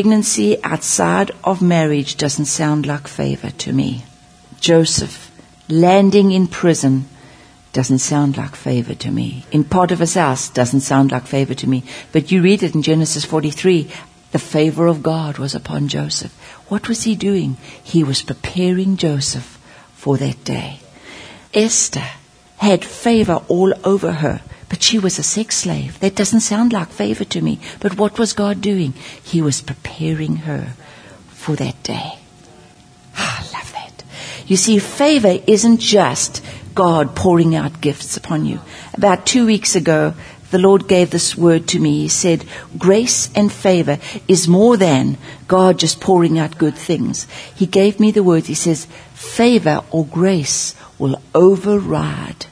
pregnancy outside of marriage doesn't sound like favor to me. Joseph landing in prison doesn't sound like favor to me. In Potiphar's house doesn't sound like favor to me. But you read it in Genesis 43, the favor of God was upon Joseph. What was he doing? He was preparing Joseph for that day. Esther had favor all over her, but she was a sex slave. That doesn't sound like favor to me. But what was God doing? He was preparing her for that day. I love that. You see, favor isn't just God pouring out gifts upon you. About 2 weeks ago, the Lord gave this word to me. He said, grace and favor is more than God just pouring out good things. He gave me the word. He says, favor or grace will override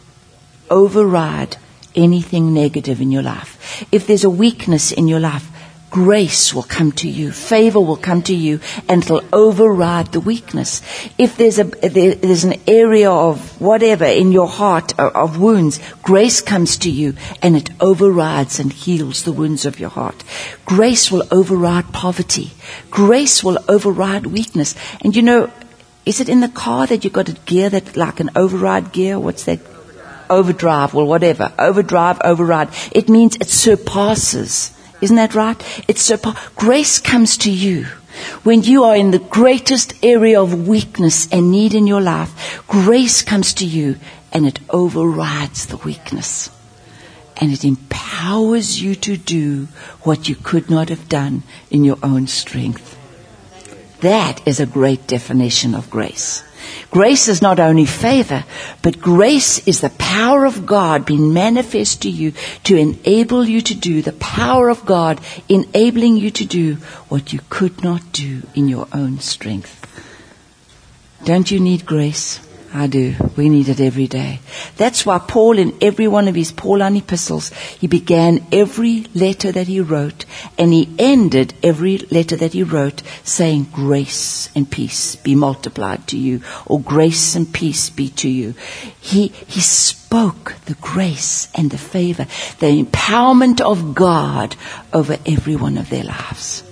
anything negative in your life. If there's a weakness in your life, grace will come to you, favor will come to you, and it'll override the weakness. If there's an area of whatever in your heart of wounds, grace comes to you and it overrides and heals the wounds of your heart. Grace will override poverty. Grace will override weakness. And you know, is it in the car that you've got a gear that like an override gear? What's that? Overdrive, well, whatever. Overdrive, override. It means it surpasses. Isn't that right? Grace comes to you when you are in the greatest area of weakness and need in your life. Grace comes to you and it overrides the weakness. And it empowers you to do what you could not have done in your own strength. That is a great definition of grace. Grace is not only favor, but grace is the power of God being manifest to you to enable you to do, the power of God enabling you to do what you could not do in your own strength. Don't you need grace? I do. We need it every day. That's why Paul, in every one of his Pauline epistles, he began every letter that he wrote, and he ended every letter that he wrote saying, grace and peace be multiplied to you, or grace and peace be to you. He spoke the grace and the favor, the empowerment of God over every one of their lives.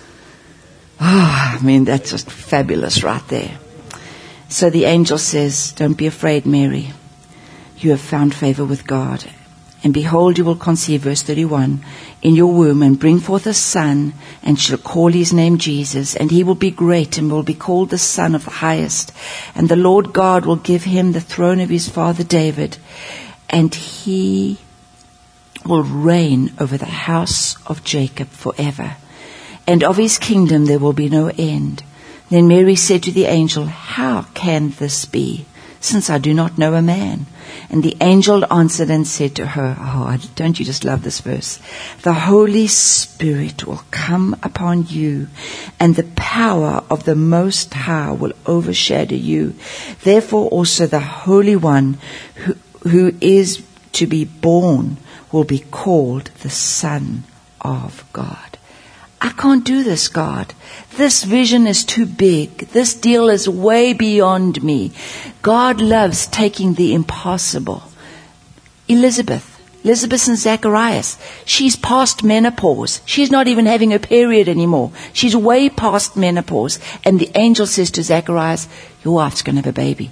That's just fabulous right there. So the angel says, don't be afraid, Mary. You have found favor with God. And behold, you will conceive, verse 31, in your womb and bring forth a son, and shall call his name Jesus. And he will be great and will be called the Son of the Highest. And the Lord God will give him the throne of his father David. And he will reign over the house of Jacob forever. And of his kingdom there will be no end. Then Mary said to the angel, how can this be, since I do not know a man? And the angel answered and said to her, don't you just love this verse? The Holy Spirit will come upon you, and the power of the Most High will overshadow you. Therefore also the Holy One who is to be born will be called the Son of God. I can't do this, God. This vision is too big. This deal is way beyond me. God loves taking the impossible. Elizabeth and Zacharias, she's past menopause. She's not even having a period anymore. She's way past menopause. And the angel says to Zacharias, your wife's going to have a baby.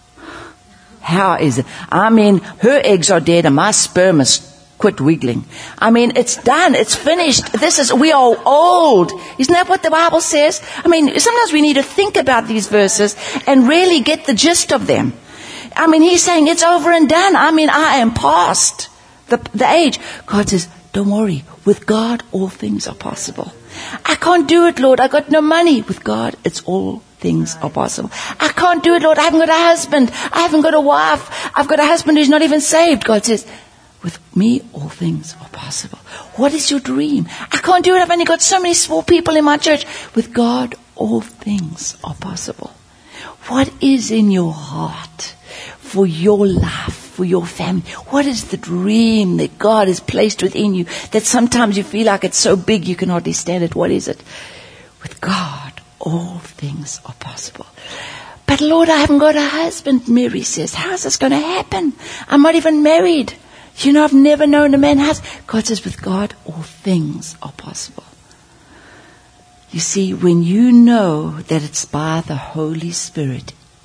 How is it? Her eggs are dead and my sperm is quit wiggling. It's done. It's finished. We are old. Isn't that what the Bible says? Sometimes we need to think about these verses and really get the gist of them. He's saying it's over and done. I am past the age. God says, don't worry. With God, all things are possible. I can't do it, Lord. I got no money. With God, it's all things are possible. I can't do it, Lord. I haven't got a husband. I haven't got a wife. I've got a husband who's not even saved. God says, with me, all things are possible. What is your dream? I can't do it. I've only got so many small people in my church. With God, all things are possible. What is in your heart for your life, for your family? What is the dream that God has placed within you that sometimes you feel like it's so big you can hardly stand it? What is it? With God, all things are possible. But Lord, I haven't got a husband, Mary says. How's this going to happen? I'm not even married. I've never known a man has. God says, with God, all things are possible. You see, when you know that it's by the Holy Spirit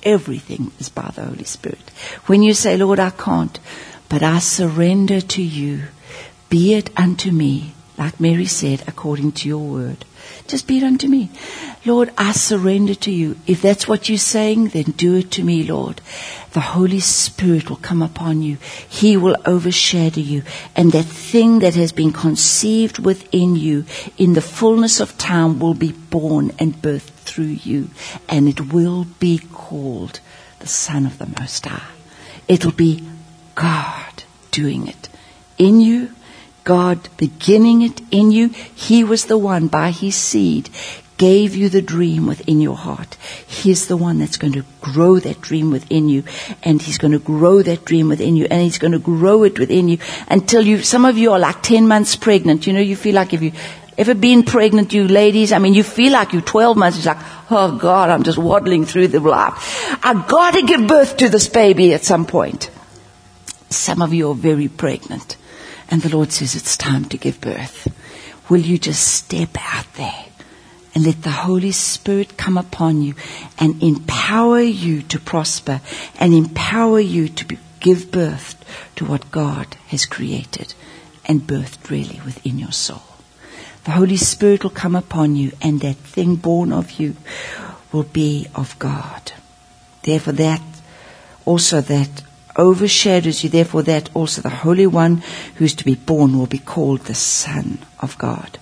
Everything is by the Holy Spirit. When you say, Lord, I can't, but I surrender to you. Be it unto me, like Mary said, according to your word. Just be it unto me. Lord, I surrender to you. If that's what you're saying, then do it to me, Lord. The Holy Spirit will come upon you. He will overshadow you. And that thing that has been conceived within you in the fullness of time will be born and birthed through you. And it will be called the Son of the Most High. It'll be God doing it in you. God beginning it in you. He was the one by his seed gave you the dream within your heart. He's the one that's going to grow that dream within you, and he's going to grow that dream within you, and he's going to grow it within you until some of you are like 10 months pregnant. You know, you feel like, if you ever been pregnant, you ladies, I mean, you feel like you're 12 months. It's like, oh God, I'm just waddling through the life. I've got to give birth to this baby at some point. Some of you are very pregnant, and the Lord says it's time to give birth. Will you just step out there and let the Holy Spirit come upon you and empower you to prosper and empower you to give birth to what God has created and birthed really within your soul. The Holy Spirit will come upon you, and that thing born of you will be of God. Therefore that overshadows you. Therefore that also the Holy One who is to be born will be called the Son of God.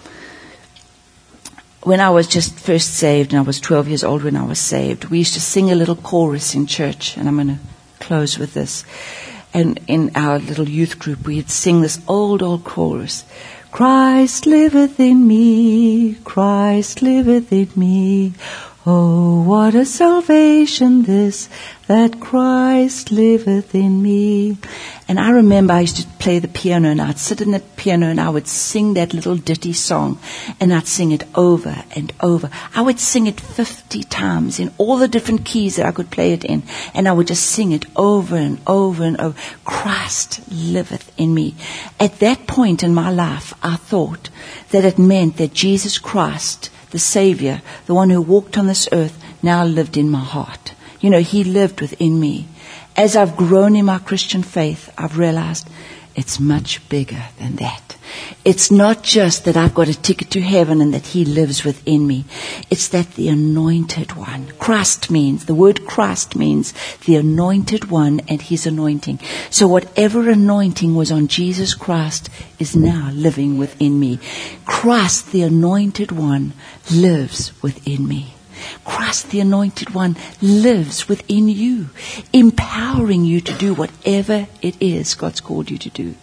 When I was just first saved, and I was 12 years old when I was saved, we used to sing a little chorus in church, and I'm going to close with this. And in our little youth group, we'd sing this old chorus. Christ liveth in me, Christ liveth in me. Oh, what a salvation this, that Christ liveth in me. And I remember I used to play the piano, and I'd sit in the piano and I would sing that little ditty song, and I'd sing it over and over. I would sing it 50 times in all the different keys that I could play it in, and I would just sing it over and over and over. Christ liveth in me. At that point in my life, I thought that it meant that Jesus Christ, the Savior, the one who walked on this earth, now lived in my heart. You know, he lived within me. As I've grown in my Christian faith, I've realized it's much bigger than that. It's not just that I've got a ticket to heaven and that he lives within me. It's that the anointed one, the word Christ means the anointed one and his anointing. So whatever anointing was on Jesus Christ is now living within me. Christ, the anointed one, lives within me. Christ, the anointed one, lives within you, empowering you to do whatever it is God's called you to do.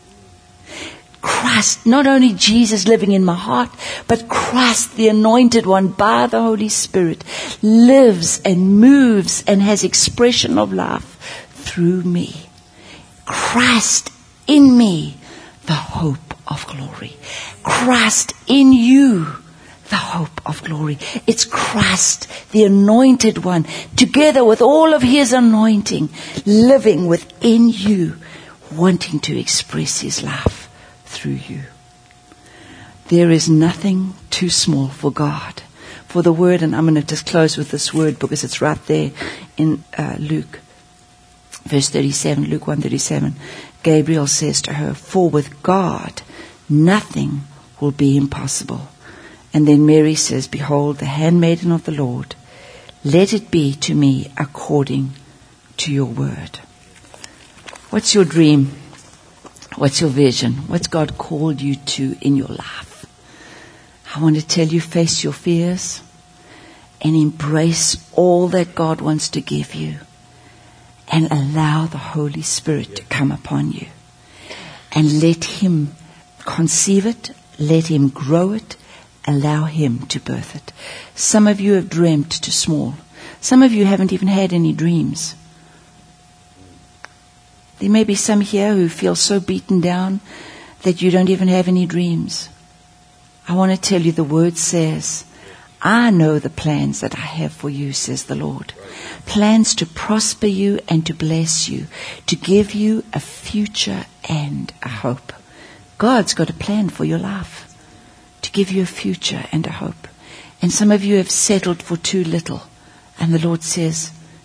Christ, not only Jesus living in my heart, but Christ, the anointed one, by the Holy Spirit, lives and moves and has expression of life through me. Christ in me, the hope of glory. Christ in you, the hope of glory. It's Christ, the anointed one, together with all of his anointing, living within you, wanting to express his love through you. There is nothing too small for God. For the word, and I'm going to just close with this word because it's right there in Luke, verse 37, Luke 1:37. Gabriel says to her, "For with God nothing will be impossible." And then Mary says, "Behold, the handmaiden of the Lord, let it be to me according to your word." What's your dream? What's your vision? What's God called you to in your life? I want to tell you, face your fears and embrace all that God wants to give you, and allow the Holy Spirit to come upon you, and let him conceive it, let him grow it, allow him to birth it. Some of you have dreamt too small. Some of you haven't even had any dreams. There may be some here who feel so beaten down that you don't even have any dreams. I want to tell you, the word says, "I know the plans that I have for you," says the Lord. Plans to prosper you and to bless you, to give you a future and a hope. God's got a plan for your life, to give you a future and a hope. And some of you have settled for too little. And the Lord says,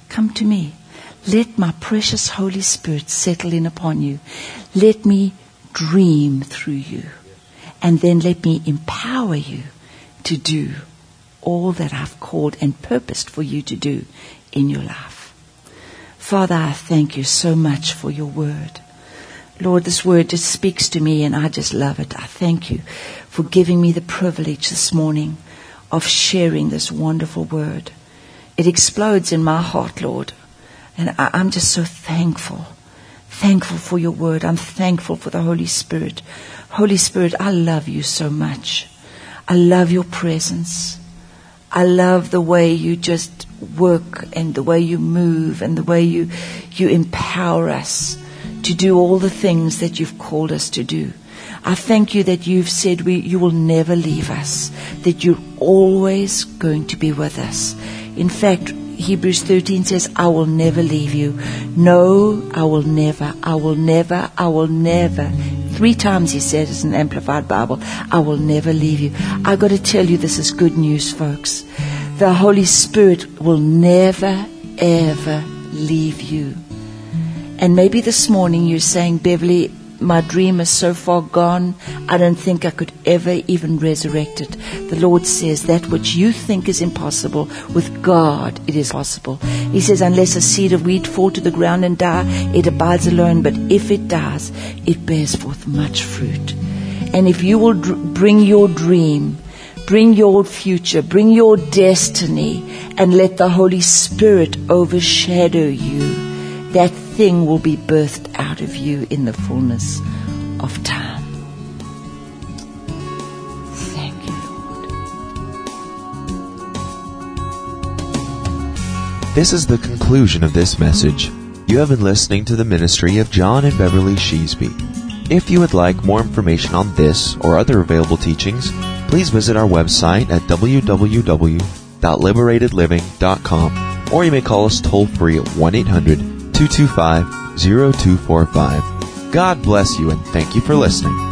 Come to me. Let my precious Holy Spirit settle in upon you. Let me dream through you. And then let me empower you to do all that I've called and purposed for you to do in your life. Father, I thank you so much for your word. Lord, this word just speaks to me and I just love it. I thank you for giving me the privilege this morning of sharing this wonderful word. It explodes in my heart, Lord. And I'm just so thankful for your word. I'm thankful for the Holy Spirit. Holy Spirit, I love you so much. I love your presence. I love the way you just work and the way you move and the way you empower us to do all the things that you've called us to do. I thank you that you've said you will never leave us, that you're always going to be with us. In fact, Hebrews 13 says, I will never leave you. No, I will never, I will never, I will never. 3 times he said, it's an Amplified Bible, I will never leave you. I got to tell you, this is good news, folks. The Holy Spirit will never, ever leave you. And maybe this morning you're saying, Beverly, my dream is so far gone, I don't think I could ever even resurrect it. The Lord says that which you think is impossible, with God it is possible. He says, unless a seed of wheat fall to the ground and die, it abides alone, but if it dies, it bears forth much fruit. And if you will bring your dream, bring your future, bring your destiny, and let the Holy Spirit overshadow you, that thing will be birthed out of you in the fullness of time. Thank you, Lord. This is the conclusion of this message. You have been listening to the ministry of John and Beverly Sheasby. If you would like more information on this or other available teachings, please visit our website at www.liberatedliving.com, or you may call us toll free at 1-800-225-0245. God bless you and thank you for listening.